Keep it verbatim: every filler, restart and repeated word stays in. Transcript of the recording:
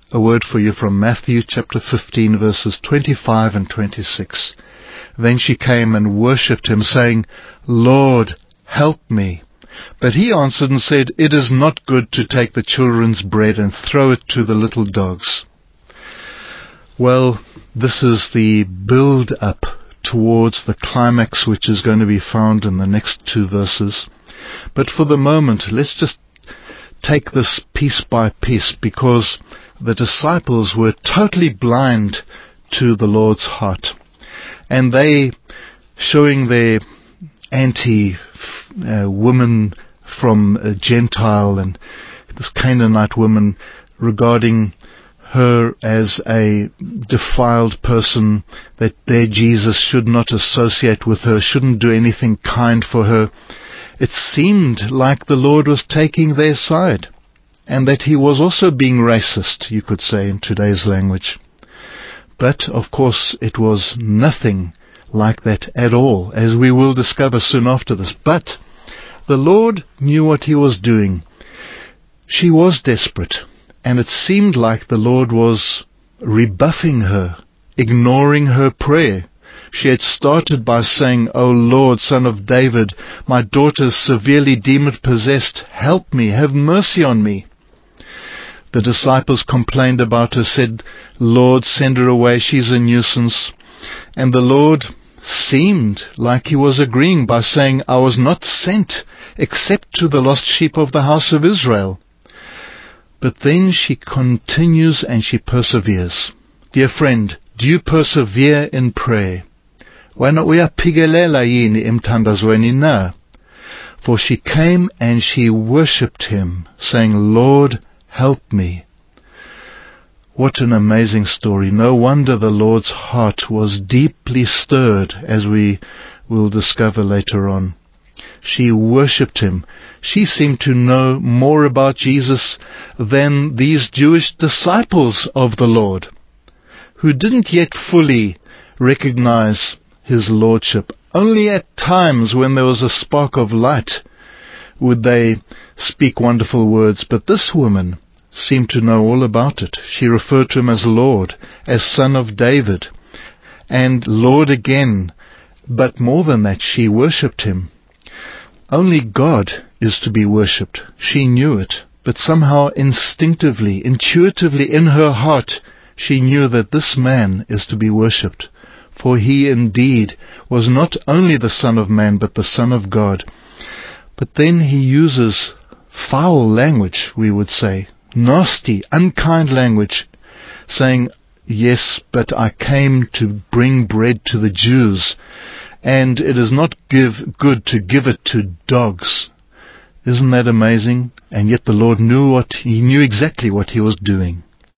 a word for you from Matthew chapter fifteen, verses twenty-five and twenty-six. Then she came and worshipped him, saying, Lord, help me. But he answered and said, It is not good to take the children's bread and throw it to the little dogs. Well, this is the build-up towards the climax which is going to be found in the next two verses. But for the moment, let's just take this piece by piece, because the disciples were totally blind to the Lord's heart. And they, showing their anti-woman from a Gentile and this Canaanite woman, regarding her as a defiled person, that their Jesus should not associate with her, shouldn't do anything kind for her. It seemed like the Lord was taking their side, and that he was also being racist, you could say in today's language. But, of course, it was nothing like that at all, as we will discover soon after this. But the Lord knew what he was doing. She was desperate, and it seemed like the Lord was rebuffing her, ignoring her prayer. She had started by saying, O Lord, Son of David, my daughter is severely demon-possessed. Help me, have mercy on me. The disciples complained about her, said, Lord, send her away, she's a nuisance. And the Lord seemed like he was agreeing by saying, I was not sent except to the lost sheep of the house of Israel. But then she continues and she perseveres. Dear friend, do you persevere in prayer? Wena uyaphigelela yini emthandazweni na? For she came and she worshipped him, saying, Lord, help me. What an amazing story. No wonder the Lord's heart was deeply stirred, as we will discover later on. She worshipped him. She seemed to know more about Jesus than these Jewish disciples of the Lord, who didn't yet fully recognize his lordship. Only at times when there was a spark of light would they speak wonderful words. But this woman seemed to know all about it. She referred to him as Lord, as Son of David, and Lord again. But more than that, she worshipped him. Only God is to be worshipped. She knew it, but somehow instinctively, intuitively in her heart, she knew that this man is to be worshipped. For he indeed was not only the Son of Man, but the Son of God. But then he uses foul language, we would say, nasty, unkind language, saying, yes, but I came to bring bread to the Jews, and it is not give, good to give it to dogs. Isn't that amazing? And yet the Lord knew what, he knew exactly what he was doing.